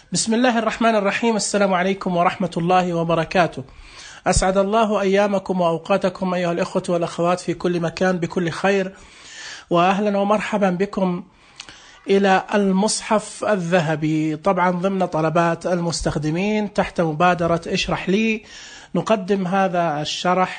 بسم الله الرحمن الرحيم. السلام عليكم ورحمة الله وبركاته. أسعد الله أيامكم وأوقاتكم أيها الإخوة والأخوات في كل مكان بكل خير، وأهلا ومرحبا بكم إلى المصحف الذهبي، طبعا ضمن طلبات المستخدمين تحت مبادرة اشرح لي. نقدم هذا الشرح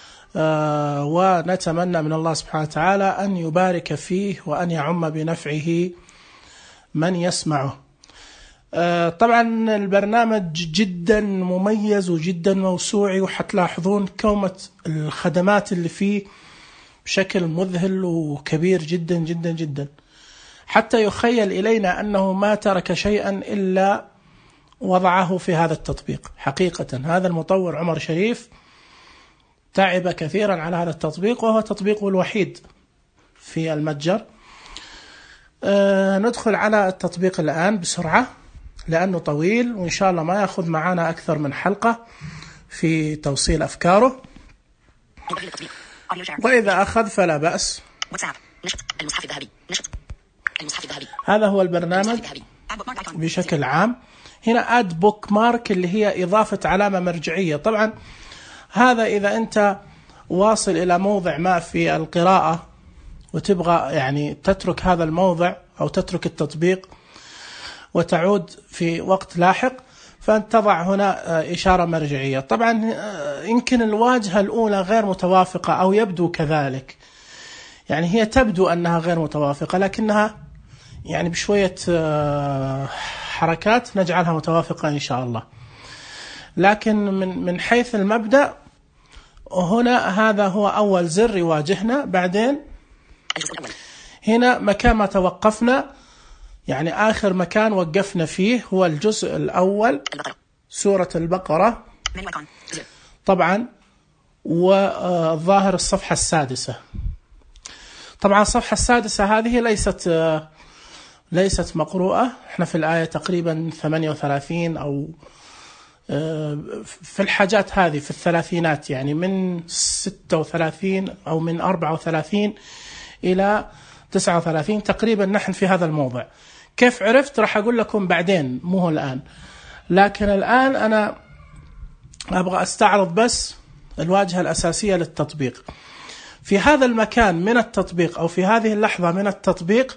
ونتمنى من الله سبحانه وتعالى أن يبارك فيه وأن يعم بنفعه من يسمعه. طبعا البرنامج جدا مميز وجدا موسوعي، وحتلاحظون كومة الخدمات اللي فيه بشكل مذهل وكبير جدا جدا جدا، حتى يخيل إلينا أنه ما ترك شيئا إلا وضعه في هذا التطبيق. حقيقة هذا المطور عمر شريف تعب كثيرا على هذا التطبيق، وهو تطبيقه الوحيد في المتجر. ندخل على التطبيق الآن بسرعة لأنه طويل، وإن شاء الله ما يأخذ معنا أكثر من حلقة في توصيل أفكاره، وإذا أخذ فلا بأس. هذا هو البرنامج بشكل عام. هنا أد بوك مارك اللي هي إضافة علامة مرجعية. طبعا هذا إذا أنت واصل إلى موضع ما في القراءة وتبغى يعني تترك هذا الموضع أو تترك التطبيق وتعود في وقت لاحق، فأنت تضع هنا إشارة مرجعية. طبعا يمكن الواجهة الأولى غير متوافقة أو يبدو كذلك، يعني هي تبدو أنها غير متوافقة، لكنها يعني بشوية حركات نجعلها متوافقة إن شاء الله. لكن من حيث المبدأ هنا هذا هو أول زر يواجهنا. بعدين هنا مكان ما توقفنا، يعني آخر مكان وقفنا فيه هو الجزء الأول سورة البقرة طبعا، والظاهر الصفحة السادسة. طبعا الصفحة السادسة هذه ليست مقروءة، احنا في الآية تقريبا 38 أو في الحاجات هذه في الثلاثينات، يعني من 36 أو من 34 إلى 39 تقريبا نحن في هذا الموضع. كيف عرفت؟ راح أقول لكم بعدين، مو الآن. لكن الآن أنا أبغى أستعرض بس الواجهة الأساسية للتطبيق. في هذا المكان من التطبيق أو في هذه اللحظة من التطبيق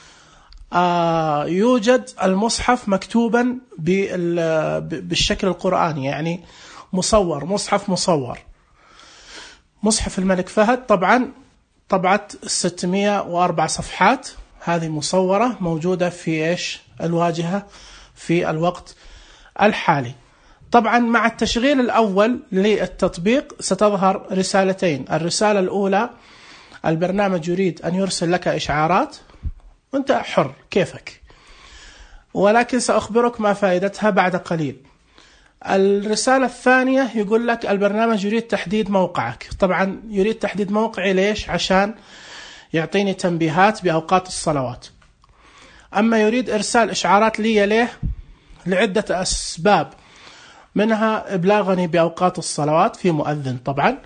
يوجد المصحف مكتوبا بالشكل القرآني، يعني مصور، مصحف مصور، مصحف الملك فهد. طبعا طبعة 604 صفحات، هذه مصورة موجودة في الواجهة في الوقت الحالي. طبعا مع التشغيل الأول للتطبيق ستظهر رسالتين. الرسالة الأولى البرنامج يريد أن يرسل لك إشعارات وأنت حر كيفك، ولكن سأخبرك ما فائدتها بعد قليل. الرسالة الثانية يقول لك البرنامج يريد تحديد موقعك. طبعا يريد تحديد موقعي ليش؟ عشان يعطيني تنبيهات بأوقات الصلوات. أما يريد إرسال إشعارات لي ليه؟ لعدة أسباب، منها إبلاغني بأوقات الصلوات في مؤذن، طبعا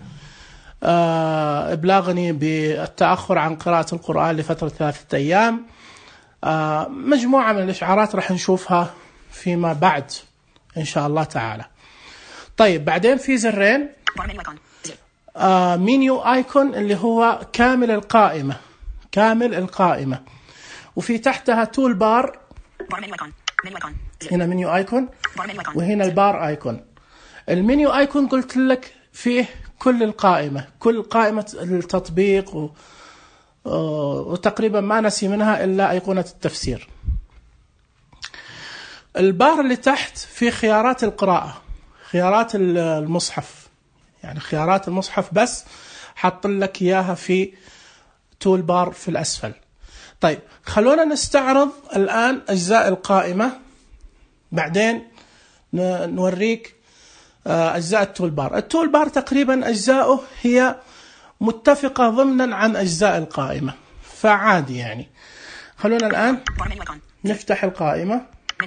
إبلاغني بالتأخر عن قراءة القرآن لفترة 3 أيام، مجموعة من الإشعارات رح نشوفها فيما بعد إن شاء الله تعالى. طيب بعدين في زرين، مينيو آيكون اللي هو كامل القائمة، كامل القائمة، وفي تحتها تول بار. هنا منيو آيكون وهنا البار آيكون. المنيو آيكون قلت لك فيه كل القائمة، كل قائمة التطبيق وتقريبا ما نسي منها إلا أيقونة التفسير. البار اللي تحت في خيارات القراءة، خيارات المصحف، يعني خيارات المصحف بس حط لك إياها في تول بار في الأسفل. طيب خلونا نستعرض الآن أجزاء القائمة، بعدين نوريك أجزاء التول بار. التول بار تقريبا أجزاؤه هي متفقة ضمنا عن أجزاء القائمة، فعادي يعني. خلونا الآن نفتح القائمة.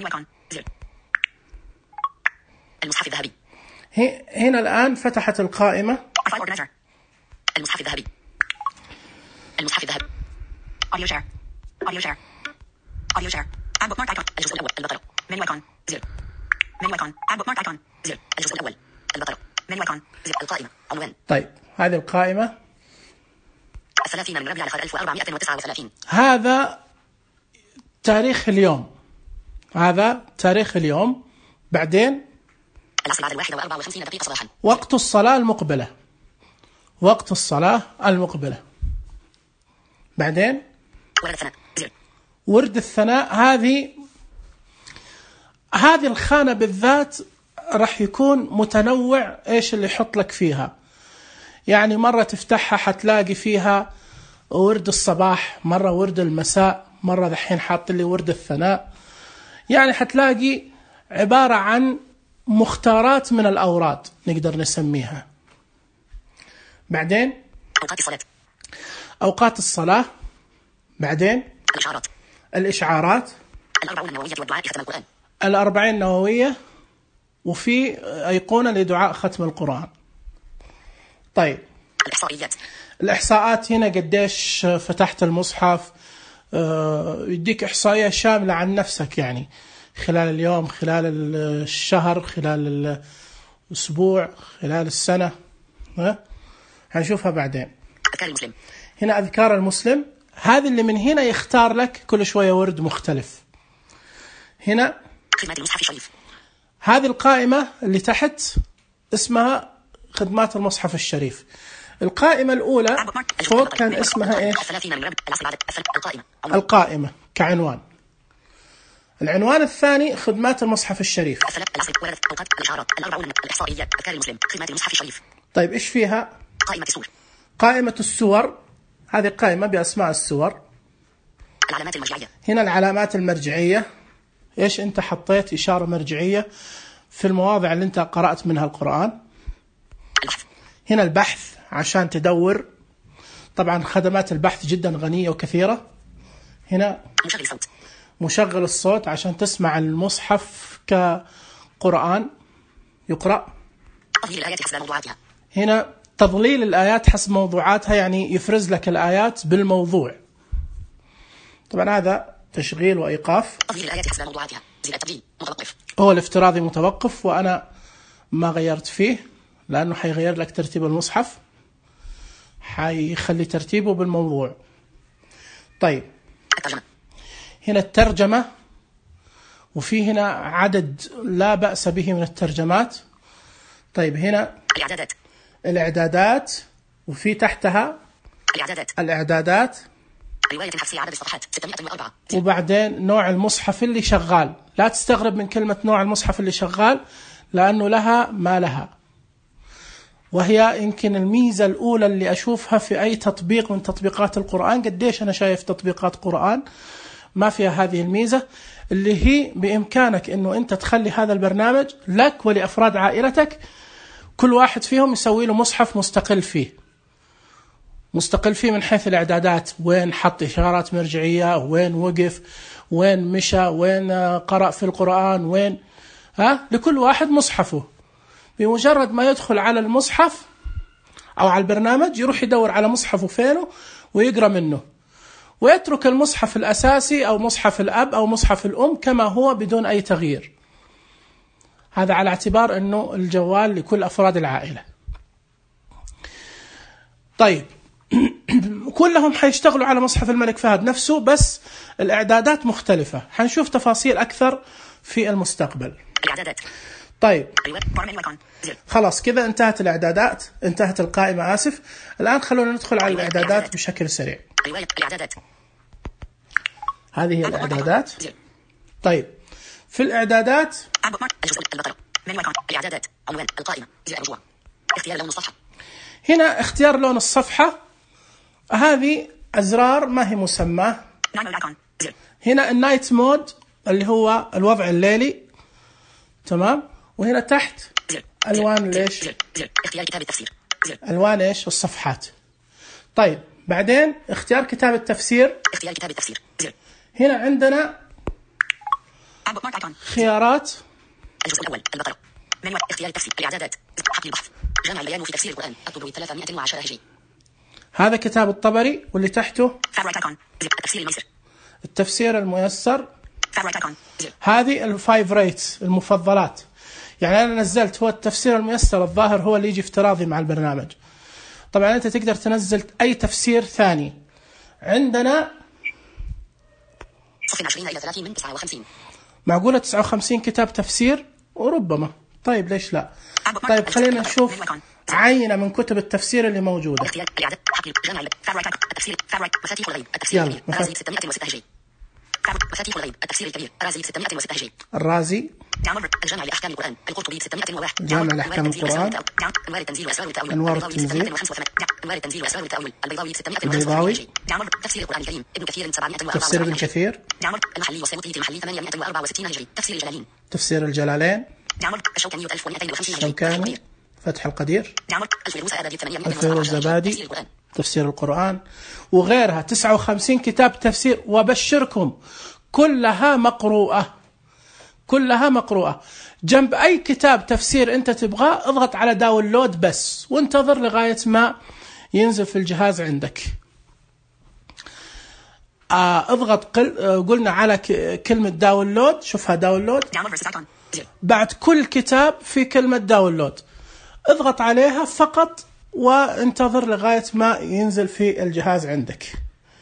المصحف الذهبي. هنا الآن فتحت القائمة. المصحف الذهبي. المصحف الذهبي. أوديو شير. أوديو شير. أوديو شير. الجزء الأول البقرة. منيو ايكون زر منيو ايكون اد بوك مارك ايكون زر الجزء الاول البطل منيو ايكون زر القائمة عنوان. طيب هذه القائمة 30 من ربيع الآخر 1439. هذا تاريخ اليوم، هذا تاريخ اليوم. بعدين العصر بعد 1:54 دقيقة صباحا. وقت الصلاة المقبلة، وقت الصلاة المقبلة. بعدين ورد الثناء زر ورد الثناء. هذه الخانة بالذات راح يكون متنوع ايش اللي يحط لك فيها. يعني مرة تفتحها حتلاقي فيها ورد الصباح، مرة ورد المساء، مرة دحين حاط لي ورد الثناء. يعني حتلاقي عبارة عن مختارات من الأوراد نقدر نسميها. بعدين أوقات الصلاة أوقات الصلاة. بعدين الإشعارات الإشعارات 40 النووية والدعاء ختم القرآن 40 نووية، وفي أيقونة لدعاء ختم القرآن. طيب الإحصائيات الإحصاءات هنا قديش فتحت المصحف، يديك إحصائية شاملة عن نفسك، يعني خلال اليوم، خلال الشهر، خلال الأسبوع، خلال السنة. هنشوفها بعدين. أذكار المسلم هنا أذكار المسلم، هذه اللي من هنا يختار لك كل شوية ورد مختلف. هنا خدمات المصحف الشريف، هذه القائمة اللي تحت اسمها خدمات المصحف الشريف. القائمة الأولى فوق كان اسمها إيش؟ القائمة كعنوان. العنوان الثاني خدمات المصحف الشريف. طيب إيش فيها؟ قائمة السور، قائمة السور، هذه قائمة بأسماء السور. العلامات المرجعية، هنا العلامات المرجعية. إيش أنت حطيت إشارة مرجعية في المواضع اللي أنت قرأت منها القرآن. البحث، هنا البحث عشان تدور، طبعا خدمات البحث جدا غنية وكثيرة. هنا مشغل الصوت، مشغل الصوت عشان تسمع المصحف كقرآن يقرأ. تضليل الآيات حسب موضوعاتها، هنا تضليل الآيات حسب موضوعاتها، يعني يفرز لك الآيات بالموضوع. طبعا هذا تشغيل وإيقاف. تضليل الآيات حسب موضوعاتها، زر التبديل متوقف، هو الافتراضي متوقف، وأنا ما غيرت فيه لأنه حيغير لك ترتيب المصحف، حيخلي ترتيبه بالموضوع. طيب الترجمة، هنا الترجمة، وفي هنا عدد لا بأس به من الترجمات. طيب هنا الإعدادات، الإعدادات، وفي تحتها الإعدادات. رواية حفصية عدد الصفحات 604. وبعدين نوع المصحف اللي شغال. لا تستغرب من كلمة نوع المصحف اللي شغال، لأنه لها ما لها، وهي يمكن الميزة الأولى اللي أشوفها في أي تطبيق من تطبيقات القرآن. قديش أنا شايف تطبيقات قرآن ما فيها هذه الميزة، اللي هي بإمكانك أنه أنت تخلي هذا البرنامج لك ولأفراد عائلتك، كل واحد فيهم يسوي له مصحف مستقل فيه من حيث الإعدادات، وين حط إشارات مرجعية، وين وقف، وين مشى، وين قرأ في القرآن، وين لكل واحد مصحفه. بمجرد ما يدخل على المصحف أو على البرنامج يروح يدور على مصحفه فينه ويقرأ منه، ويترك المصحف الأساسي أو مصحف الأب أو مصحف الأم كما هو بدون أي تغيير. هذا على اعتبار أنه الجوال لكل أفراد العائلة. طيب كلهم حيشتغلوا على مصحف الملك فهد نفسه، بس الإعدادات مختلفة. حنشوف تفاصيل أكثر في المستقبل. الإعدادات. طيب خلاص كذا انتهت الإعدادات، انتهت القائمة آسف. الآن خلونا ندخل على الإعدادات بشكل سريع. الإعدادات. هذه هي الإعدادات. طيب في الإعدادات الإعدادات عنوان القائمة الرجوع اختيار لون الصفحة. هنا اختيار لون الصفحة، هذه أزرار ما هي مسمى. هنا النايت مود اللي هو الوضع الليلي، تمام. وهنا تحت ألوان ليش؟ اختيار كتاب التفسير. ألوان إيش؟ الصفحات. طيب بعدين اختيار كتاب التفسير. اختيار كتاب التفسير. هنا عندنا خيارات. الجزء الأول البقرة. منيو اختيار التفسير. الإعدادات. حقل البحث. جامع البيان في تفسير القرآن. الطبري 310 هجري. هذا كتاب الطبري، واللي تحته التفسير الميسر. التفسير الميسر. Favorite icon. Zero. هذه الفايف ريتس المفضلات. يعني أنا نزلت هو التفسير الميسر الظاهر هو اللي يجي افتراضي مع البرنامج. طبعا أنت تقدر تنزل أي تفسير ثاني. عندنا صف 20 إلى 30 من 59. معقولة 59 كتاب تفسير وربما. طيب ليش لا؟ طيب خلينا نشوف عينة من كتب التفسير اللي موجودة. اختيار الإعداد حقل جمع فاوريت التفسير فاوريت مفاتيح الغيب التفسير الكبير الرازي 606 هجري. مفاتيح الغيب التفسير الكبير الرازي 606 هجري. الرازي الجامع لأحكام القرآن القرطبي 601. جامع لأحكام القرآن أنوار التنزيل وأسرار التأويل أنوار التنزيل أنوار التنزيل وأسرار التأويل البيضاوي 605 البيضاوي تفسير القرآن الكريم ابن كثير 704 تفسير ابن كثير المحلي والسيوطي المحلي 864 هجري. تفسير الجلالين تفسير الجلالين الشوكاني 1250 الشوكاني فتح القدير الفيروز الزبادي تفسير القرآن وغيرها 59 كتاب تفسير. وبشركم كلها مقروءة كلها مقروءة. جنب أي كتاب تفسير أنت تبغاه اضغط على داونلود بس وانتظر لغاية ما ينزل في الجهاز عندك. اضغط قلنا على كلمة داونلود. شوفها داونلود. بعد كل كتاب في كلمة داونلود اضغط عليها فقط وانتظر لغاية ما ينزل في الجهاز عندك.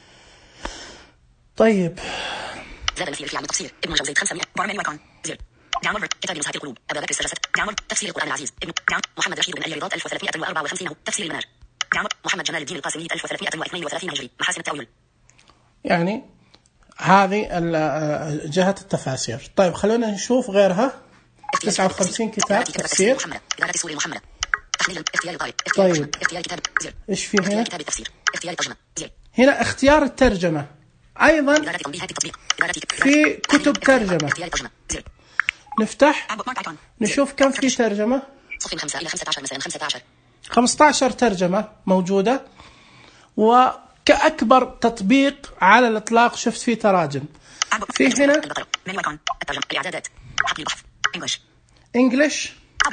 طيب زاد المثير في عام التفسير ابن جوزي 500 بارمن وكان زير جامل كتاب مساعد القلوب أبا بكر السلاسة جامل تفسير القرآن العزيز ابن محمد رشيد بن ألي رضاط 1354 تفسير المنهج جامل محمد جمال الدين القاسمي 1332 هجري محاسن التأويل. يعني هذه جهة التفاسير. طيب خلونا نشوف غيرها. 59 كتاب تفسير. إدارة السوري المحمدة تحليل اختيار القارئ. طيب اختيار كتاب زير. إيش في هنا؟ كتاب التفسير اختيار الترجمة زير. هنا اختيار الترجمة أيضا في كتب ترجمة. نفتح نشوف كم في ترجمة. 5 إلى 15 مثلا 15 ترجمة موجودة. وكأكبر تطبيق على الإطلاق شفت فيه تراجم. في هنا الإعدادات حقل البحث English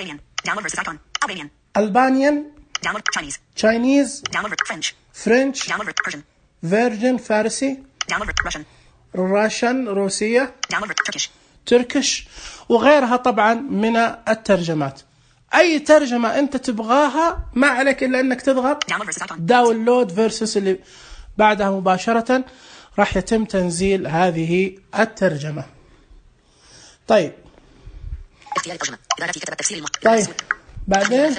Albanian Chinese French Virgin فارسي Russian روسية Turkish وغيرها طبعا من الترجمات. أي ترجمة أنت تبغاها ما عليك إلا أنك تضغط داونلود فيرسس اللي بعدها مباشرة راح يتم تنزيل هذه الترجمة. طيب طيب بعدين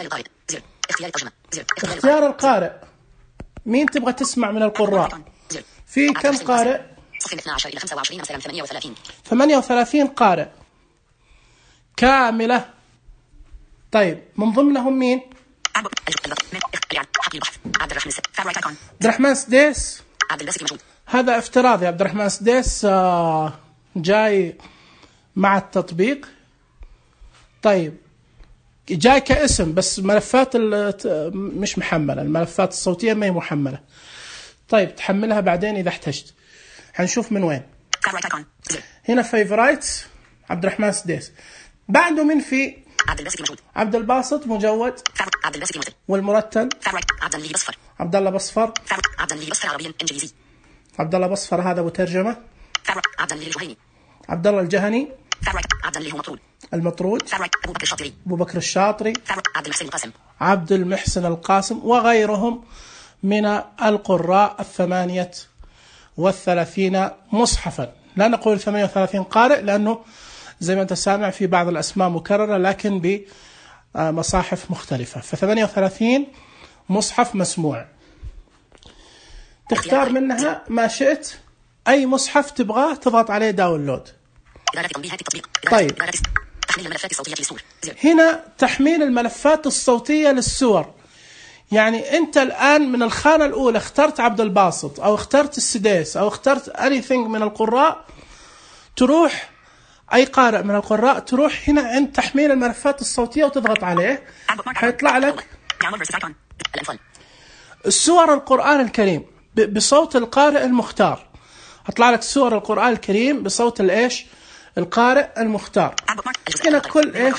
اختيار القارئ. مين تبغى تسمع من القراء؟ في كم قارئ؟ 12 إلى 25 مثلا 38 قارئ كاملة. طيب من ضمنهم مين؟ عبد الرحمن سديس. هذا افتراضي. عبد الرحمن سديس جاي مع التطبيق. طيب جاي كاسم بس ملفات مش محملة. الملفات الصوتية ما هي محملة. طيب تحملها بعدين إذا احتجت. هنشوف من وين. هنا فيفرايتس عبد الرحمن سديس. بعده من في عبد الباسط مجود والمرتل عبد الله بصفر عبد الله بصفر هذا مترجمة. عبد الله الجهني المطرود أبو بكر الشاطري عبد المحسن القاسم وغيرهم من القراء 38 مصحفا. لا نقول 38 قارئ لأنه زي ما أنت سامع في بعض الأسماء مكررة لكن بمصاحف مختلفة. ف38 مصحف مسموع. تختار منها ما شئت. أي مصحف تبغاه تضغط عليه داونلود. طيب هنا تحميل الملفات الصوتية للسور. يعني أنت الآن من الخانة الأولى اخترت عبد الباسط أو اخترت السديس أو اخترت anything من القراء تروح أي قارئ من القراء تروح هنا عند تحميل الملفات الصوتية وتضغط عليه حيطلع لك السور القرآن الكريم بصوت القارئ المختار. هطلع لك سور القرآن الكريم بصوت الإيش القارئ المختار. هنا كل إيش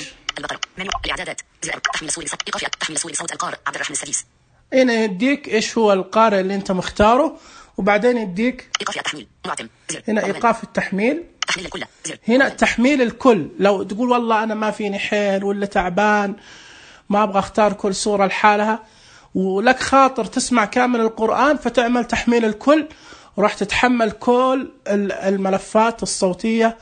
تحميل صوت القارئ عبد الرحمن السديس. هنا يديك إيش هو القارئ اللي أنت مختاره وبعدين يديك هنا إيقاف التحميل تحميل الكل زر. هنا تحميل الكل. لو تقول والله أنا ما فيني حيل ولا تعبان ما أبغى أختار كل سورة لحالها ولك خاطر تسمع كامل القرآن، فتعمل تحميل الكل وراح تتحمل كل الملفات الصوتية،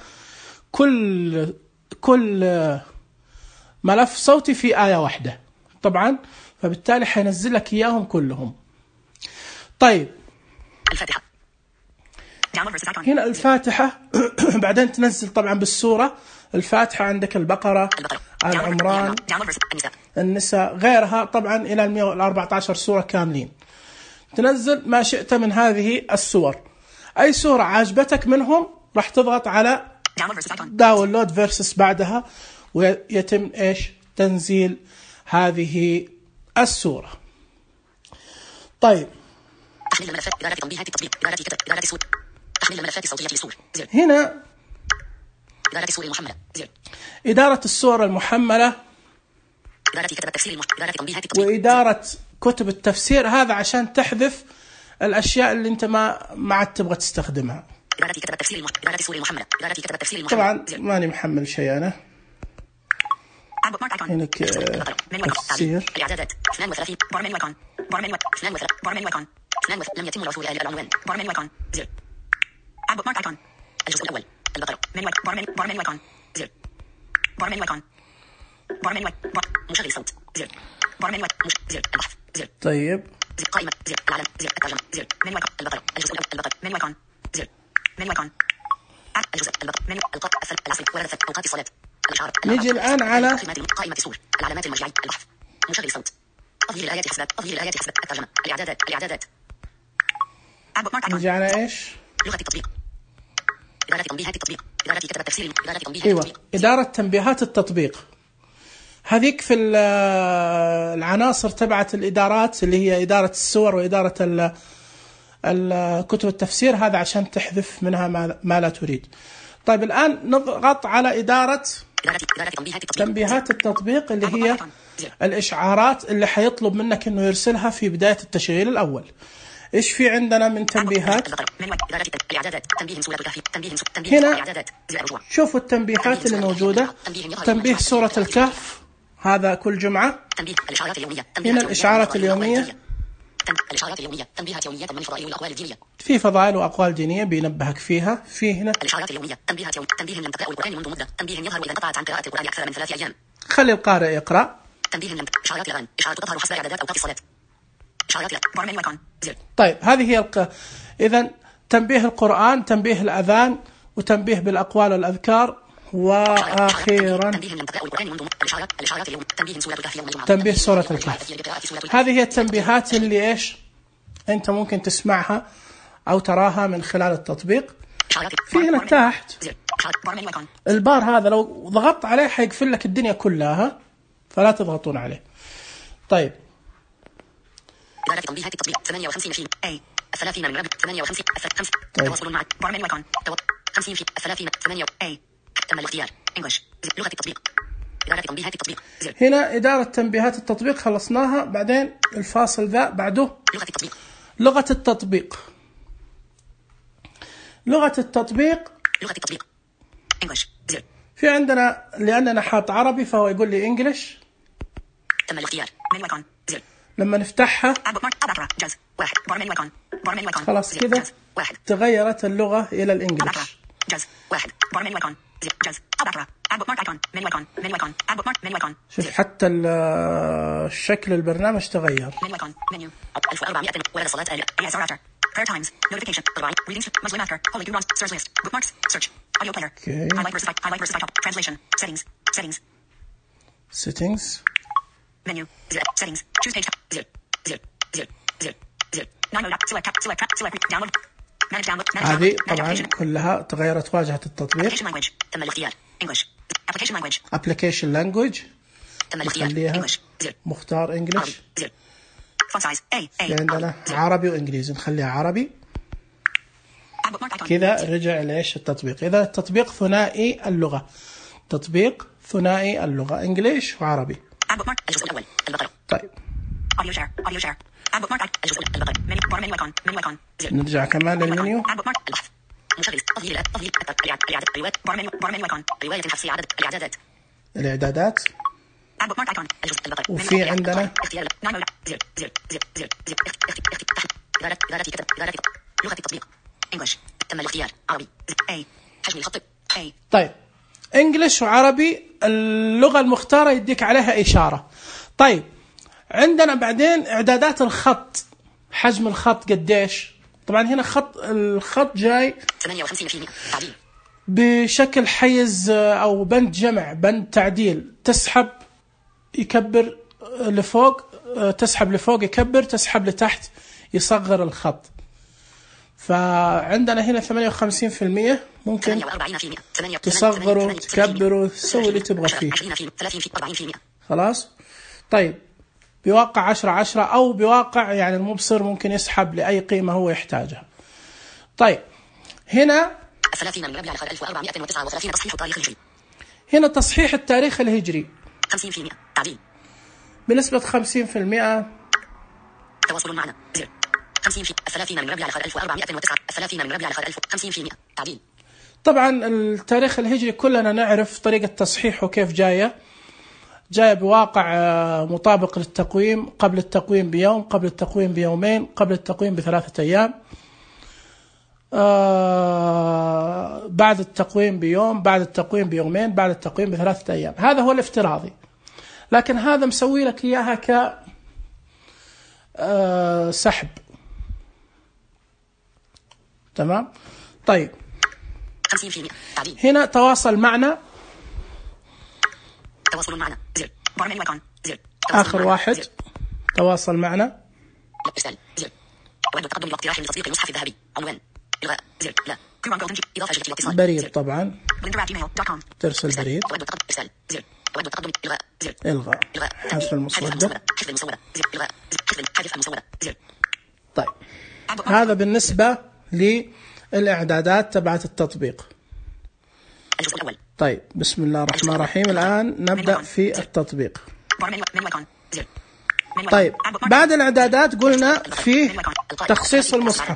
كل ملف صوتي في آية واحدة طبعا، فبالتالي حينزل لك إياهم كلهم. طيب الفاتحة. هنا الفاتحة بعدين تنزل طبعا بالسورة. الفاتحة عندك البقرة، آل عمران، النساء، غيرها طبعا إلى 114 سورة كاملين. تنزل ما شئت من هذه السور، أي سورة عاجبتك منهم راح تضغط على داونلود فيرسس بعدها ويتم إيش تنزيل هذه السورة. طيب تحميل الملفات، إدارة تنبيهات التطبيق، إدارة كتب، إدارة سور، تحميل الملفات الصوتية للسور زر. هنا إدارة السور المحملة زر. إدارة السور المحملة، إدارة كتب التفسير إدارة تنبيهات التطبيق وإدارة كتب التفسير، هذا عشان تحذف الأشياء اللي أنت ما عاد تبغى تستخدمها. إدارة كتب التفسير إدارة السور المحملة، إدارة كتب التفسير المحملة طبعا ماني محمل شيء أنا. هنا تفسير الإعدادات 32 بار منيو ايكون، بار منيو 32 لم يتم الوصول إلى العنوان، بار منيو ايكون زر. بوك مارك ايكون الجزء الأول البقرة منيو بار منيو ايكون زر. بار منيو ايكون، بار منيو مشغل صوت زر. بار منيو زر البحث زر. طيب زر قائمة زر العلم زر الترجمة زر منيو ايكون البقرة الجزء الأول البقرة منيو ايكون زر. منيو ايكون الجزء البقرة منيو الأوقات العصر ورد أوقات الصلاة. نيجي الآن على قائمة السور، العلامات المرجعية، البحث، مشغل صوت، تظهير الآيات حسب الترجمة، الإعدادات. نيجي على إيش؟ لغة التطبيق، إدارة تنبيهات التطبيق، إدارة كتب التفسير، إدارة تنبيهات التطبيق. إدارة تنبيهات التطبيق هذيك في العناصر تبعت الإدارات اللي هي إدارة السور وإدارة كتب التفسير، هذا عشان تحذف منها ما لا تريد. طيب الآن نضغط على إدارة تنبيهات التطبيق اللي هي الإشعارات اللي حيطلب منك إنه يرسلها في بداية التشغيل الأول. إيش في عندنا من تنبيهات؟ هنا شوفوا التنبيهات اللي موجودة. تنبيه سورة الكهف هذا كل جمعة. هنا الإشعارات اليومية، الإشعارات اليومية، تنبيهات يومية من الفضائل والأقوال الدينية. في فضائل وأقوال دينية بينبهك فيها. في هنا الإشعارات اليومية، تنبيهات تنبيه لم تقرأ القرآن منذ مدة، تنبيه يظهر إذا انقطعت عن قراءة القرآن أكثر من 3 أيام. خلي القارئ يقرأ. تنبيه لم إشعارات الأذان، إشعارات تظهر حسب إعدادات أوقات الصلاة. إشعارات بار منيو ايكون زر. طيب هذه هي إذا تنبيه القرآن، تنبيه الأذان، وتنبيه بالأقوال والأذكار، وأخيرا تنبيه سورة الكهف. هذه هي التنبيهات اللي إيش أنت ممكن تسمعها أو تراها من خلال التطبيق. في هنا تحت البار هذا لو ضغطت عليه حيقفل لك الدنيا كلها، فلا تضغطون عليه. طيب إدارة تنبيهات التطبيق 58 في A 30 من 58 5 تواصل مع بار منيو ايكون 50 في 30 8 A تم الاختيار انجلش لغة التطبيق. إدارة تنبيهات التطبيق زر. هنا إدارة تنبيهات التطبيق خلصناها. بعدين الفاصل ذا بعده لغة التطبيق. لغة التطبيق. لغة التطبيق لغة التطبيق انجلش زر. في عندنا لأننا حاط عربي فهو يقول لي انجلش. تم الاختيار منيو ايكون زر. لما نفتحها خلاص كذا تغيرت اللغة إلى الإنجليش. شوف حتى الشكل البرنامج تغير. settings menu settings choose page zero zero zero zero zero download هذه طبعا كلها تغيرت واجهة التطبيق. تم الاختيار English application language تم الاختيار English مختار English. عندنا عربي وإنجليزي نخليها عربي. كذا رجع ليش التطبيق. إذا التطبيق ثنائي اللغة، تطبيق ثنائي اللغة إنجليش وعربي. الجزء الأول البقرة. طيب audio share الجزء البقرة منيو ايكون نرجع كمان للمنيو. البحث مشغل تفضيل الإعداد رواية بارمنيو أيكون رواية حفص عدد الإعدادات الإعدادات. Add bookmark icon الجزء البقر وفي عندنا اختيار نعم ولا زر إدارة كتب إدارة لغة التطبيق English تم الاختيار عربي A حجم الخط A. طيب انجلش وعربي اللغة المختارة يديك عليها إشارة. طيب عندنا بعدين إعدادات الخط، حجم الخط قديش. طبعا هنا الخط جاي 58% تعديل بشكل حيز أو بند جمع، بند تعديل. تسحب يكبر لفوق، تسحب لفوق يكبر، تسحب لتحت يصغر الخط. فعندنا هنا 58% ممكن 48% تصغره تكبره تسوي اللي تبغى فيه. 30% خلاص. طيب بواقع 10 أو بواقع يعني المبصر ممكن يسحب لأي قيمة هو يحتاجها. طيب هنا 30 من ربيع 1439 تصحيح التاريخ الهجري. هنا تصحيح التاريخ الهجري 50% تعديل بنسبة 50%. تواصل معنا زر 30 من ربيع 1409 30 من ربيع 50% تعديل. طبعا التاريخ الهجري كلنا نعرف طريقة تصحيحه كيف جاية بواقع مطابق للتقويم، قبل التقويم بيوم، قبل التقويم بيومين، قبل التقويم ب3 أيام، بعد التقويم بيوم، بعد التقويم بيومين، بعد التقويم ب3 أيام. هذا هو الافتراضي، لكن هذا مسوي لك إياها ك سحب. تمام. طيب 50% تعديل. هنا تواصل معنا، تواصل معنا زر بارمنيو أيكون زر آخر واحد زر. تواصل معنا ارسال زر أود التقدم باقتراح لتطبيق المصحف الذهبي عنوان إلغاء زر لا إضافة جديدة الاتصال بريد. طبعا blender@gmail.com ترسل بريد. أود التقدم ارسال زر أود التقدم إلغاء زر إلغاء حذف المسودة. حذف المسودة زر إلغاء حذف المسودة زر. طيب هذا بالنسبة للإعدادات تبعت التطبيق. الجزء الأول. طيب بسم الله الرحمن الرحيم. الآن نبدأ في التطبيق. طيب بعد الإعدادات قلنا فيه تخصيص المصحف.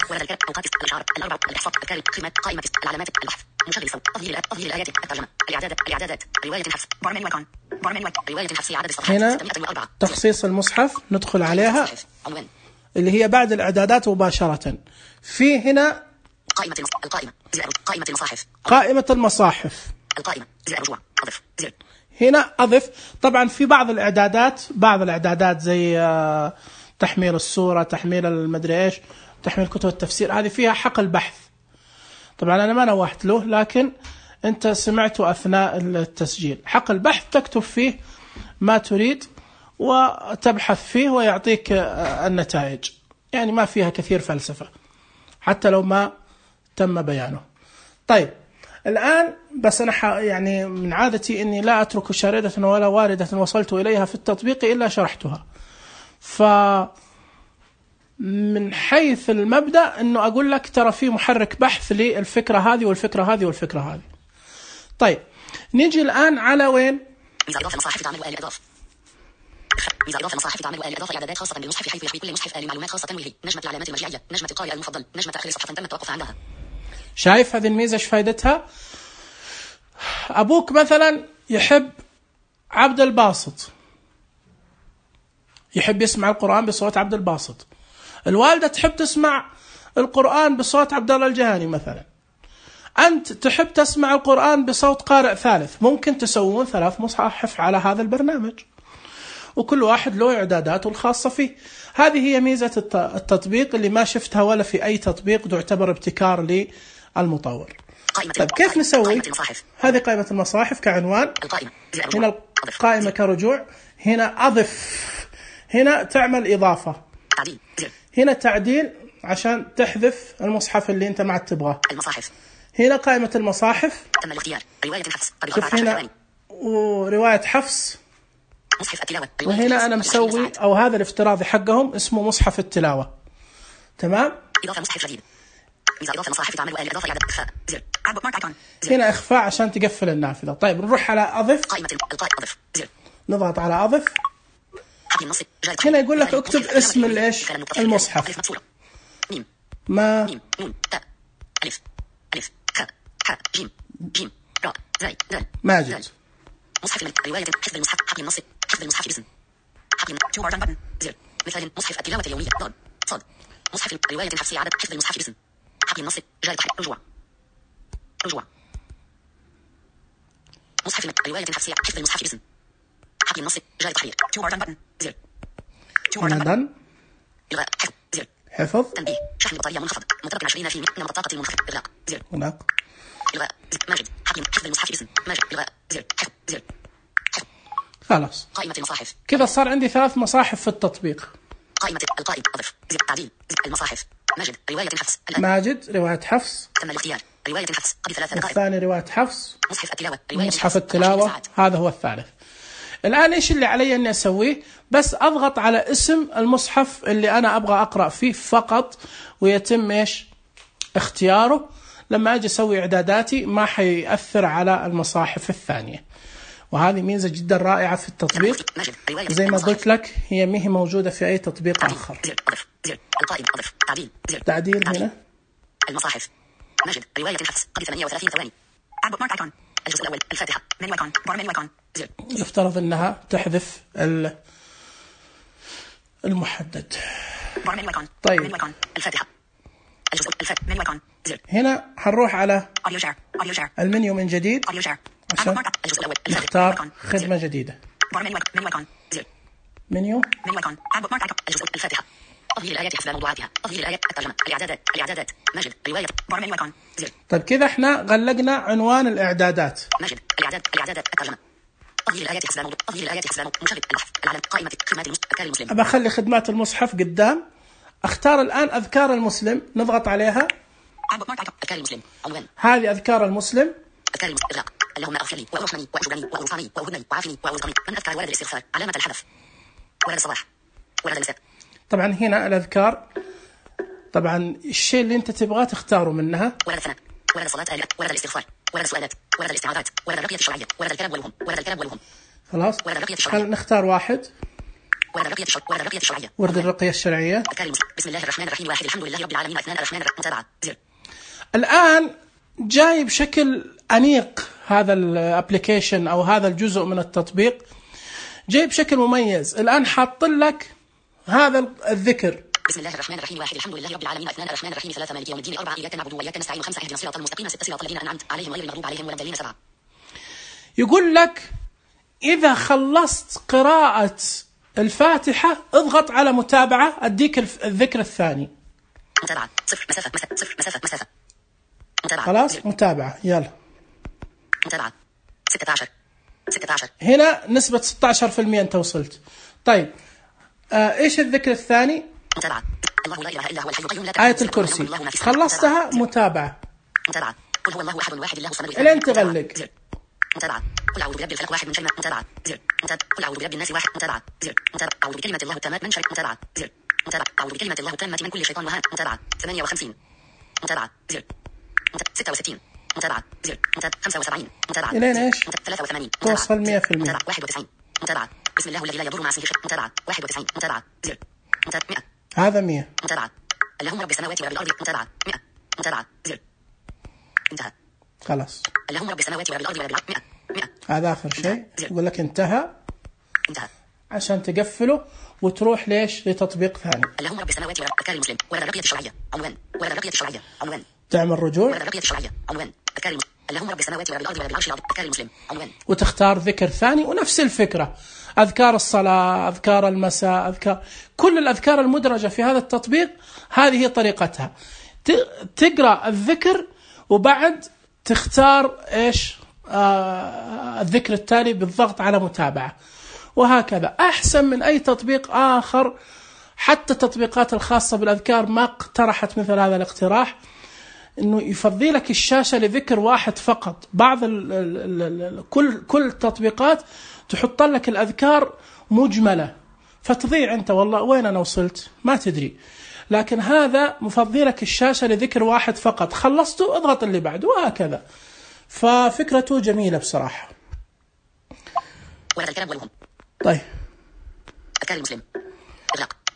قائمة العلامات البحث مشغل صوت تفضيل الآيات الترجمة الإعدادات رواية حفص بارمنيو رواية حفص عدد الصفحات هنا 604 تخصيص المصحف ندخل عليها اللي هي بعد الإعدادات مباشرة. في هنا قائمة المصاحف القائمة زر رجوع أضف زر. هنا أضف. طبعا في بعض الإعدادات زي تحميل الصورة، تحميل المدري إيش، تحميل كتب التفسير، هذه فيها حقل بحث. طبعا أنا ما نوهت له، لكن أنت سمعته أثناء التسجيل. حقل بحث تكتب فيه ما تريد وتبحث فيه ويعطيك النتائج، يعني ما فيها كثير فلسفة حتى لو ما تم بيانه. طيب الآن بس أنا يعني من عادتي أني لا أترك شاردة ولا واردة وصلت إليها في التطبيق إلا شرحتها. فمن حيث المبدأ أنه أقول لك ترى في محرك بحث للفكرة هذه والفكرة هذه والفكرة هذه. طيب نيجي الآن على وين؟ ميزة إضافة مصاحف تعمل وآل إضافة. ميزة إضافة مصاحف تعمل وآل إضافة إعدادات خاصة بالمصحف حيث يحوي كل مصحف آل معلومات خاصة وهي نجمة العلامات المرجعية، نجمة القارئ المفضل، نجمة تأخير صفحة تم التوقف عندها. شايف هذه الميزة ايش فائدتها؟ أبوك مثلا يحب عبد الباسط، يحب يسمع القرآن بصوت عبد الباسط. الوالدة تحب تسمع القرآن بصوت عبد الله الجهاني مثلا. أنت تحب تسمع القرآن بصوت قارئ ثالث. ممكن تسوون 3 مصاحف على هذا البرنامج، وكل واحد له إعداداته الخاصة فيه. هذه هي ميزة التطبيق اللي ما شفتها ولا في أي تطبيق، تعتبر ابتكار للمطور. طيب كيف نسوي؟ هذه قائمة المصاحف كعنوان، هنا القائمة كرجوع، هنا أضف، هنا تعمل إضافة، هنا تعديل عشان تحذف المصحف اللي أنت ما تبغاه. هنا قائمة المصاحف، تم الاختيار رواية حفص، شوف هنا ورواية حفص، مصحف التلاوة. وهنا أنا مسوي أو هذا الافتراضي حقهم اسمه مصحف التلاوة. تمام. إضافة مصحف جديد. ميزة إضافة مصاحف تعمل وآل إضافة إعداد إخفاء زر. هنا إخفاء عشان تقفل النافذة. طيب نروح على أضف. قائمة أضف زر. نضغط على أضف. هنا يقول لك اكتب اسم الإيش المصحف. ميم ما نون تاء ألف حاء جيم جيم راء زاي دال ماجد. مصحف الملك رواية حفظ المصحف حفظ النص حفظ المصحف باسم حفظ تو بارتن بutton زر مثال مصحف التلاوة اليومية ضاد صاد مصحف رواية حفصية عدد حفظ المصحف باسم حفظ النص جاء رجوع رجوع مصحف رواية حفصية حفظ المصحف باسم حفظ النص جاء تحرير تو بارتن button زر تو بارتن button إلغاء حفظ زر حفظ تنبيه شحن البطارية منخفض مترك 20% نمط الطاقة المنخفض إغلاق زر هناك إلغاء ماجد حفظ المصحف باسم ماجد إلغاء زر حفظ زر خلاص قائمة المصاحف كذا صار عندي 3 مصاحف في التطبيق. قائمة القائد أضف زر تعديل زر المصاحف ماجد رواية حفص الآن ماجد رواية حفص. تم الاختيار رواية حفص قبل 3 دقائق. الثاني رواية حفص. مصحف التلاوة رواية مصحف التلاوة هذا هو الثالث. الآن إيش اللي علي أني أسويه؟ بس أضغط على اسم المصحف اللي أنا أبغى أقرأ فيه فقط ويتم إيش اختياره. لما أجي أسوي إعداداتي ما حيأثر على المصاحف الثانية، وهذه ميزة جدا رائعة في التطبيق. زي ما قلت لك هي ما هي موجودة في أي تطبيق آخر. زر القائد أضف تعديل زر تعديل هنا المصاحف ماجد رواية حفص قبل 38 ثواني. الجزء الأول الفاتحة منيو ايكون بار منيو ايكون زر يفترض أنها تحذف المحدد. بار منيو ايكون طيب منيو ايكون الفاتحة الجزء الفاتحة منيو ايكون زر هنا حنروح على أوديو شير المنيو من جديد أوديو شير عشان الجزء الأول نختار خدمة جديدة. بار منيو ايكون زر منيو ايكون الجزء الفاتحة تفضيل الآيات حسب موضوعاتها تفضيل الآيات الترجمة الإعدادات ماجد رواية بار منيو ايكون زر. طيب كذا احنا غلقنا عنوان الإعدادات. ماجد الإعدادات الترجمة تفضيل الآيات حسب موضوع تفضيل الآيات حسب مشغل البحث العلم قائمة خدمات أذكار المسلم. أبى أخلي خدمات المصحف قدام. أختار الآن أذكار المسلم نضغط عليها. أذكار المسلم عنوان هذه أذكار المسلم. أذكار المسلم إغلاق اللهم أغفر لي وأرحمني وأجبني وأغفرني وأهدني وعافني وأرزقني من أذكار ورد الاستغفار علامة الحذف ورد الصباح ورد المساء. طبعا هنا الأذكار طبعا الشيء اللي أنت تبغاه تختاره منها. ورد الثناء ورد الصلاة ورد الاستغفار ورد السؤالات ورد الاستعاذات ورد الرقية الشرعية ورد الكلام والوهم خلاص خلينا نختار واحد. ورد الرقية الشرعية ورد الرقية الشرعية. بسم الله الرحمن الرحيم واحد الحمد لله رب العالمين اثنان الرحمن الرحيم متابعة زر. الآن جاي بشكل أنيق هذا الابليكيشن أو هذا الجزء من التطبيق جاي بشكل مميز. الآن حاط لك هذا الذكر بسم الله الرحمن الرحيم واحد الحمد لله رب العالمين اثنان الرحمن الرحيم ثلاثة مالك يوم الدين 4 إياك نعبد وإياك نستعين 5 اهدنا الصراط المستقيم 6 صراط الذين أنعمت عليهم غير المغضوب عليهم ولا الضالين 7. يقول لك إذا خلصت قراءة الفاتحة اضغط على متابعة أديك الذكر الثاني. متابعة صفر مسافة متابعة خلاص متابعة يلا متابعة 16 هنا نسبة 16% أنت وصلت. طيب إيش الذكر الثاني؟ متابعة الله لا إله إلا هو الحي القيوم لا آية الكرسي خلصتها متابعة قل هو الله أحد واحد الله الصمد إلين تغلق. متابعة قل أعوذ برب الفلق واحد من شر متابعة زر قل أعوذ برب الناس واحد متابعة زر أعوذ بكلمة الله التامة من شر متابعة زر أعوذ بكلمة الله التامة من كل شيطان وهان متابعة 58 متابعة زر 66 متابعة زر 75 متابعة إلين إيش 83 توصل 100% 91 متابعة بسم الله الذي لا يضر مع اسمه شيء متابعة 91 متابعة زر 100 هذا 100 متابعة اللهم رب السماوات ورب الأرض متابعة 100 متابعة زر انتهى خلاص. اللهم رب السماوات ورب الأرض ورب العرش 100 هذا آخر شيء يقول لك انتهى عشان تقفله وتروح ليش لتطبيق ثاني. اللهم رب السماوات ورب أذكار المسلم ورد الرقية الشرعية عنوان ورد الرقية الشرعية عنوان تعمل رجوع ورد الرقية الشرعية عنوان أذكار المسلم اللهم رب السماوات ورب الأرض ورب العرش أذكار المسلم عنوان وتختار ذكر ثاني ونفس الفكرة أذكار الصلاة أذكار المساء أذكار كل الأذكار المدرجة في هذا التطبيق هذه هي طريقتها. تقرأ الذكر وبعد تختار إيش الذكر التالي بالضغط على متابعة وهكذا. أحسن من أي تطبيق آخر. حتى التطبيقات الخاصة بالأذكار ما اقترحت مثل هذا الاقتراح إنه يفضي لك الشاشة لذكر واحد فقط. بعض كل التطبيقات تحط لك الأذكار مجملة فتضيع أنت والله وين أنا وصلت ما تدري. لكن هذا مفضي لك الشاشة لذكر واحد فقط خلصته اضغط اللي بعده وهكذا. ففكرته جميلة بصراحة. ورد الكلام والوهم. طيب أذكار المسلم إغلاق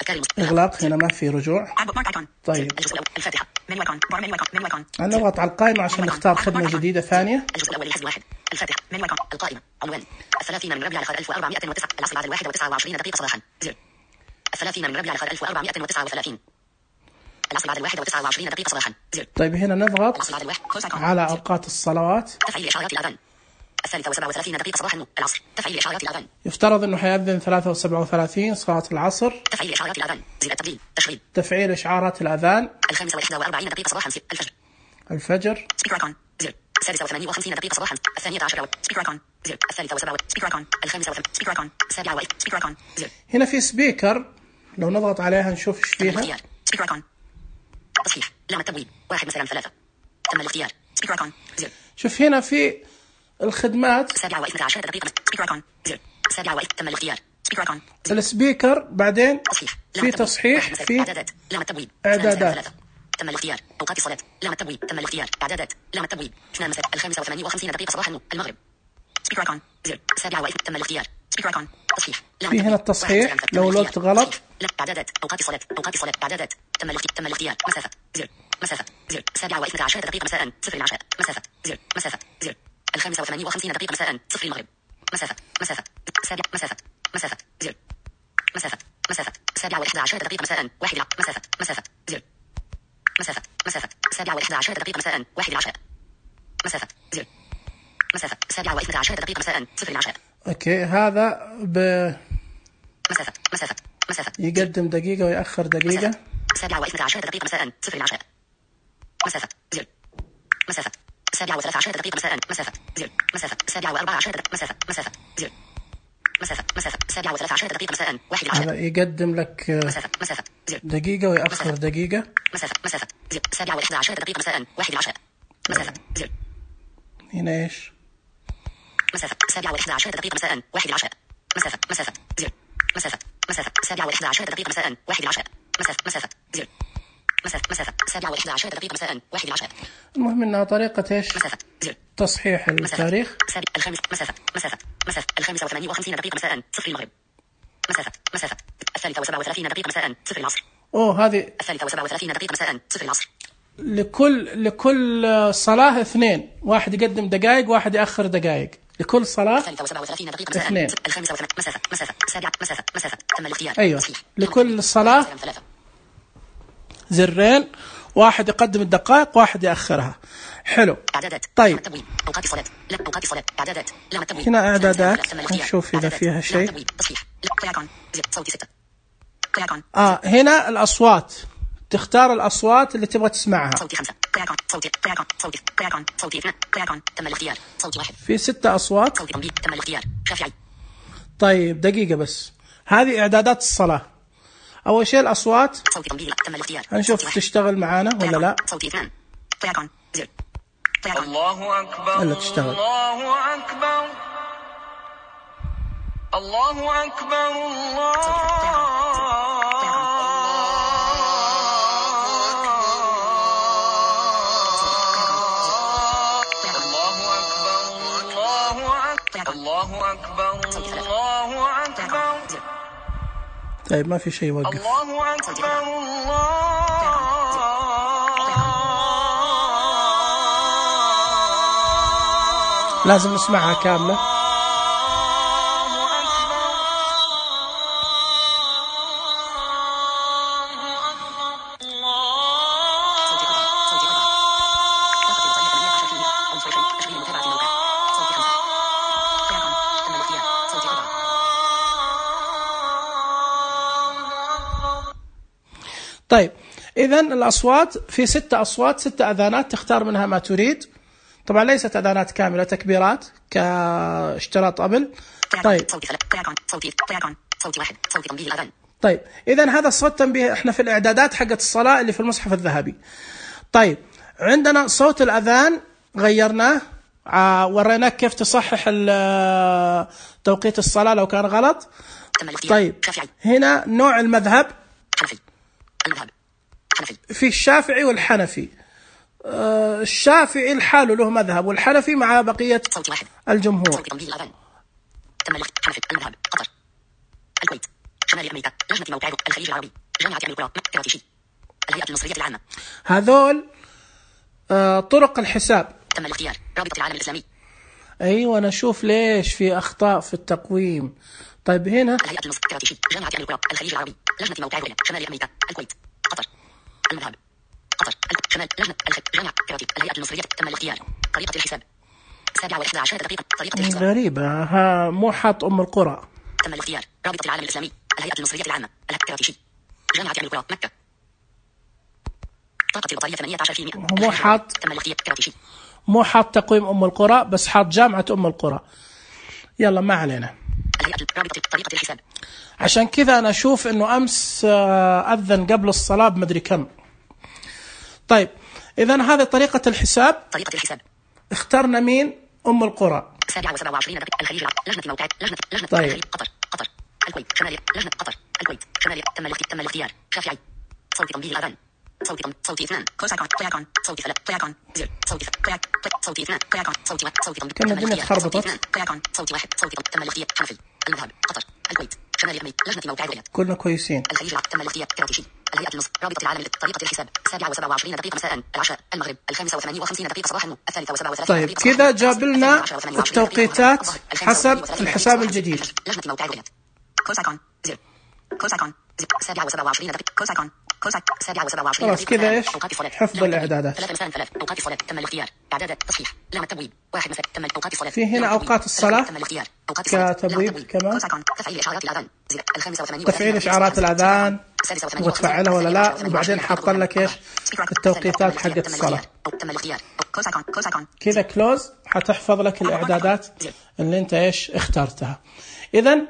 إغلاق، هنا ما في رجوع. طيب الفاتحة. منيو ايكون. بار منيو ايكون. منيو ايكون. نضغط على القائمة عشان نختار خدمة جديدة ثانية. الجزء الأول لحزب واحد. الفاتحة. منيو ايكون. القائمة. عنوان 30 من ربيع الآخر 1409. العصر بعد 1:29 دقيقة صباحا. زر. 30 من ربيع الآخر 1439. العصر بعد 1:29 دقيقة صباحا. زر. طيب هنا نضغط على أوقات الصلوات. تفعيل إشعارات الأذان. 3:37 دقيقة صباحا. العصر. تفعيل إشعارات الأذان. يفترض انه حيأذن 3:37 صلاة العصر. تفعيل إشعارات الأذان. زر التبديل. تشغيل. تفعيل إشعارات الأذان. 5:41 دقيقة صباحا. الفجر. الفجر. سبيكر ايكون. زر. 6:58 دقيقة صباحا. 12 سبيكر ايكون. زر. 3:07 سبيكر ايكون. 5 سبيكر ايكون. 7 سبيكر ايكون. زر. هنا في سبيكر، لو نضغط عليها نشوف ايش فيها. سبيكر ايكون. تصحيح. لام التبويب. 1/3. تم الاختيار. سبيكر ايكون. زر. شوف هنا في الخدمات. 7:12 دقيقة. سبيكر ايكون. زر. 7 تم الاختيار. سبيكر ايكون. السبيكر بعدين تصحيح. في تصحيح، في اعدادات. لام التبويب. اعدادات. تم الاختيار. اوقات الصلاة. لام التبويب. تم الاختيار. اعدادات. لام التبويب. 5:58 دقيقة صباحا. المغرب. سبيكر ايكون. زر. 7 تم الاختيار. سبيكر ايكون. تصحيح. في هنا التصحيح لو الوقت غلط. لا اعدادات. اوقات الصلاة. اوقات الصلاة. اعدادات. تم الاختيار. مسافة. زر. مسافة. زر. 7:12 دقيقة مساء. 0 العشاء. مسافة. زر. مسافة. زر. 5:58 دقيقة مساء. 0 المغرب. مسافة. مسافة. 7 مسافة. مسافة. زر. مسافة. مسافة. 7:11 دقيقة مساء. 1 مسافة. مسافة. زر. مسافة. مسافة. 7:11 دقيقة مساء. 1 العشاء. مسافة. زر. مسافة. 7:12 دقيقة مساء. 0 العشاء. اوكي، هذا مسافة. مسافة. مسافة. يقدم دقيقة ويأخر دقيقة. 7:12 دقيقة مساء. 0 العشاء. مسافة. زر. مسافة. 7:13 دقيقة مساء. مسافة. زر. مسافة. 7:14 دقيقة. مسافة. مسافة. زر. مسافة. مسافة. 7:13 دقيقة مساء. 1 العشاء. هذا يقدم لك مسافة. مسافة. زر. دقيقة ويأخر دقيقة. مسافة. مسافة. زر. 7:11 دقيقة مساء. 1 العشاء. مسافة. زر. هنا ايش؟ مسافة. 7:11 دقيقة مساء. 1 العشاء. مسافة. مسافة. زر. مسافة. مسافة. 7:11 دقيقة مساء. 1 العشاء. مسافة. مسافة. زر. مسافة. مسافة. 7:11 دقيقة مساء. 1 العشاء. المهم انها طريقة ايش؟ مسافة. زر. تصحيح التاريخ. الخامس. مسافة. مسافة. مسافة. 5:58 دقيقة مساء. 0 المغرب. مسافة. مسافة. 3:37 دقيقة مساء. 0 العصر. اوه، هذه 3:37 دقيقة مساء. 0 العصر. لكل صلاة 2، واحد يقدم دقائق واحد يأخر دقائق لكل صلاة. 3:37 دقيقة مساء. 2. مسافة. مسافة. 7 مسافة. مسافة. تم الاختيار. ايوه، لكل صلاة زرين، واحد يقدم الدقائق واحد يأخرها. حلو. اعدادات. طيب. التبويب. اوقات الصلاة. لا اوقات الصلاة. اعدادات. لام التبويب. هنا اعدادات، نشوف اذا فيها شيء. تصحيح. كياكون. زر. صوتي 6. كياكون. هنا الأصوات، تختار الأصوات اللي تبغى تسمعها. صوتي 5. كياكون. صوتي. كياكون. صوتي. كياكون. صوتي 2. كياكون. تم الاختيار. صوتي 1. في 6 أصوات. صوتي تنبيه. تم الاختيار. شافعي. طيب دقيقة بس، هذه إعدادات الصلاة. أول شيء الأصوات. صوتي تنبيه. تم الاختيار. هنشوف تشتغل معانا ولا لا. صوتي 2. كياكون. زر. الله أكبر. إلا تشتغل. الله أكبر. الله أكبر. الله أكبر. الله أكبر. طيب ما في شيء يوقف. الله أكبر. لازم نسمعها كاملة. طيب إذن الأصوات في 6 أصوات، 6 أذانات، تختار منها ما تريد. طبعا ليست أذانات كاملة، تكبيرات كاشتراط قبل. طيب صوتي 1. صوتي تنبيه الأذان. طيب إذن هذا صوت تنبيه، احنا في الإعدادات حقت الصلاة اللي في المصحف الذهبي. طيب عندنا صوت الأذان غيرناه، وريناك كيف تصحح توقيت الصلاة لو كان غلط. طيب هنا نوع المذهب. حنفي. المذهب حنفي. في الشافعي والحنفي. الشافعي الحال له مذهب، والحنفي مع بقية الجمهور. صوت تنبيه الأذان. تم حنفي. المذهب قطر. الكويت. شمال أمريكا لجنة موقع الخليج العربي جامعة أم القرى كراتيشي الهيئة المصرية العامة. هذول طرق الحساب. تم الاختيار رابطة العالم الإسلامي. أيوة أنا أشوف ليش في أخطاء في التقويم. طيب هنا الهيئة المصرية كراتيشي جامعة أم القرى الخليج العربي لجنة موقع شمال أمريكا الكويت قطر المذهب قطر شمال لجنة جامعة كراتيشي الهيئة المصرية. تم الاختيار طريقة الحساب 7:11 دقيقة. طريقة الحساب غريبة، ها مو حاط أم القرى. تم الاختيار رابطة العالم الإسلامي الهيئة المصرية العامة كراتيشي جامعة أم القرى مكة. طاقة البطارية 18%. مو حاط. تم الاختيار كراتيشي مو حاط تقويم أم القرى، بس حاط جامعة أم القرى. يلا ما علينا. الهيئة رابطة طريقة الحساب. عشان كذا أنا أشوف إنه أمس أذن قبل الصلاة بمدري كم. طيب إذا هذه طريقة الحساب. طريقة الحساب اخترنا مين؟ أم القرى. 7:27 دقيقة. الخليج لجنة موقع لجنة طيب. الخليج قطر الكويت شمالية لجنة قطر الكويت شمالية. تم الاختيار شافعي صوت تنبيه الأذان صوت 2 كوساكون كوياكون صوت 3 كوياكون زر صوت 2 كوياكون صوت كم الدنيا تخربطت. كوياكون صوت 1 تم الاختيار حنفي المذهب قطر الكويت شمالية أمريكا لجنة موقع رؤية كلنا كويسين. الخليج تم الاختيار كراتيشي الهيئة المصرية رابطة العالم طريقة الحساب 7:27 دقيقة مساء العشاء المغرب 5:58 دقيقة صباحا 3:37. طيب كذا جاب لنا التوقيتات حسب الحساب الجديد. لجنة موقع رؤية كوساكون زر كوساكون 7:27 دقيقة كوساكون 7:27 خلاص كذا ايش حفظ الإعدادات. 3 مساء 3 أوقات الصلاة. تم الاختيار إعدادات تصحيح لام التبويب 1 مساء. تم أوقات الصلاة. في هنا أوقات الصلاة تم الاختيار أوقات الصلاة كتبويب كمان. تفعيل إشعارات الأذان 85. تفعيل إشعارات الأذان وتفعلها ولا لا، وبعدين حاط لك ايش التوقيتات حقت الصلاة. تم الاختيار كذا كلوز حتحفظ لك الإعدادات اللي انت ايش اخترتها. إذن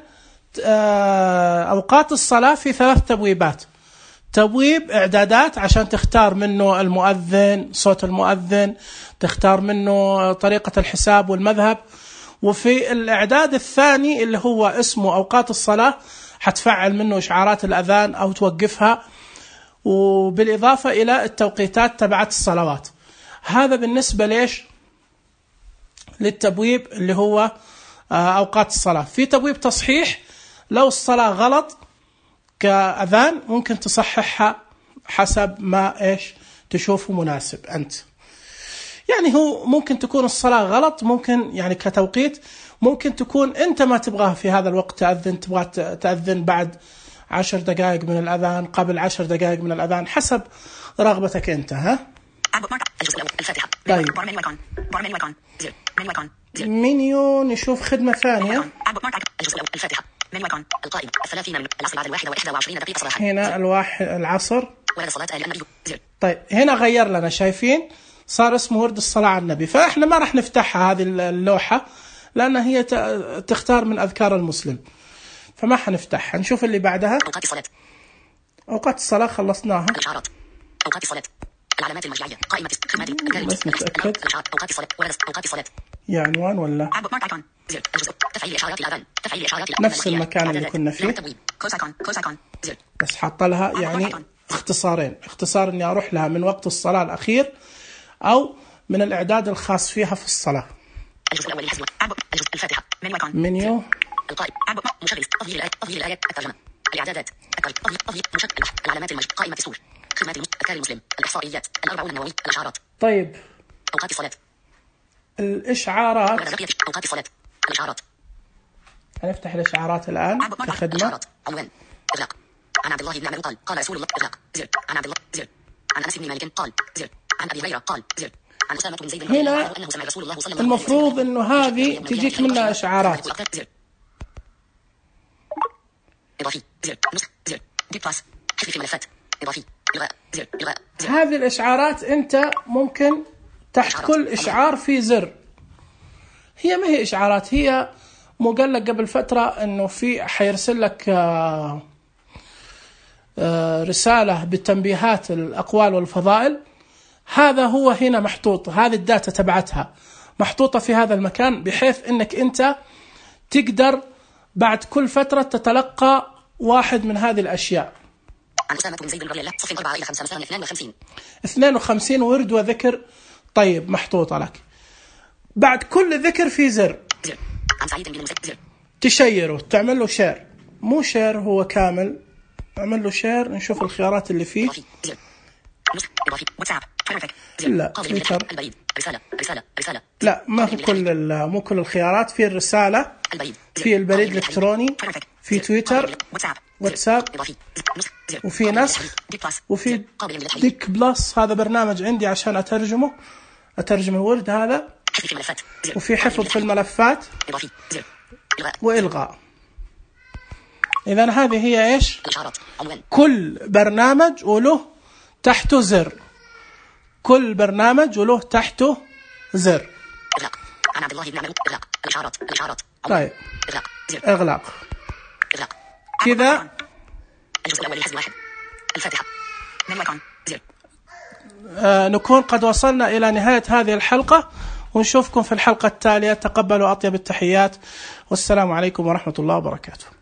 أوقات الصلاة في 3 تبويبات. تبويب إعدادات عشان تختار منه المؤذن، صوت المؤذن، تختار منه طريقة الحساب والمذهب. وفي الإعداد الثاني اللي هو اسمه أوقات الصلاة حتفعل منه إشعارات الأذان أو توقفها، وبالإضافة إلى التوقيتات تبعت الصلوات. هذا بالنسبة ليش للتبويب اللي هو أوقات الصلاة. في تبويب تصحيح لو الصلاة غلط كأذان ممكن تصححها حسب ما إيش تشوفه مناسب أنت. يعني هو ممكن تكون الصلاة غلط، ممكن يعني كتوقيت ممكن تكون أنت ما تبغاه في هذا الوقت تأذن، تبغى تأذن بعد 10 دقائق من الأذان، قبل 10 دقائق من الأذان، حسب رغبتك أنت. ها طيب منيو نشوف خدمة ثانية. القائمة 30 من العصر بعد 1:21 دقيقة صباحا. هنا العصر. طيب هنا غير لنا، شايفين صار اسمه ورد الصلاة على النبي. فإحنا ما راح نفتحها هذه اللوحة لأن هي تختار من أذكار المسلم، فما حنفتحها. نشوف اللي بعدها. أوقات الصلاة. أوقات الصلاة خلصناها. الإشعارات. أوقات الصلاة. العلامات المرجعية. قائمة بس نتأكد. أوقات الصلاة. أوقات الصلاة. يا عنوان ولا تفعيل إشعارات الأذان. تفعيل إشعارات الأذان. نفس المكان اللي كنا فيه، بس حاط لها يعني اختصارين. اختصار إني أروح لها من وقت الصلاة الأخير أو من الإعداد الخاص فيها في الصلاة. الجزء الأول حسب الجزء الفاتحة. منيو. القائمة مشغل تفضيل الآيات الترجمة. الإعدادات تفضيل مشغل العلامات المجد. قائمة السور. خدمات أذكار المسلم. الإحصائيات. الأربعون النووي. الإشعارات. طيب أوقات الصلاة. الإشعارات. أوقات الصلاة. الإشعارات. هنفتح الإشعارات الآن كخدمة. عنوان إغلاق. عن عبد الله بن عمرو قال قال رسول الله إغلاق زر. عن عبد الله زر. عن أنس بن مالك قال زر. عن أبي هريرة قال زر. عن أسامة بن زيد هنا المفروض إنه هذه تجيك منها إشعارات. إضافي زر. نسخ زر. ديب باس. حذف ملفات. إضافي إلغاء زر. إلغاء زر. هذه الإشعارات أنت ممكن تحت كل إشعار في زر. هي ما هي إشعارات، هي قال لك قبل فترة إنه في حيرسل لك رسالة بالتنبيهات الأقوال والفضائل. هذا هو هنا محطوط، هذه الداتا تبعتها محطوطة في هذا المكان، بحيث إنك أنت تقدر بعد كل فترة تتلقى واحد من هذه الأشياء. عن أسامة بن زيد رضي الله 4 إلى 5 مثلا 52 ورد وذكر. طيب محطوطة لك بعد كل ذكر في زر. عن سعيد بن مسيب زر. تشيره، تعمل له شير. مو شير، هو كامل. اعمل له شير نشوف الخيارات اللي فيه. إضافي زر نسخ إضافي واتساب ترافيك لا قابل تويتر للإرسال البريد رسالة لا، ما في مو كل الخيارات. في الرسالة، البريد في البريد الإلكتروني، في تويتر، واتساب، إضافي نسخ زر وفي نسخ، ديك بلس وفي قابل للتحويل ديك بلس. هذا برنامج عندي عشان أترجم الورد هذا. حفظ في الملفات زر وفي حفظ في الملفات إضافي زر إلغاء وإلغاء. إذن هذه هي إيش؟ الإشعارات عنوان كل برنامج وله تحته زر. كل برنامج وله تحته زر. إغلاق عن عبد الله بن عمرو إغلاق الإشعارات طيب إغلاق زر إغلاق إغلاق كذا. الجزء الأول للحزب واحد الفاتحة من مكان زر. نكون قد وصلنا إلى نهاية هذه الحلقة، ونشوفكم في الحلقة التالية. تقبلوا أطيب التحيات، والسلام عليكم ورحمة الله وبركاته.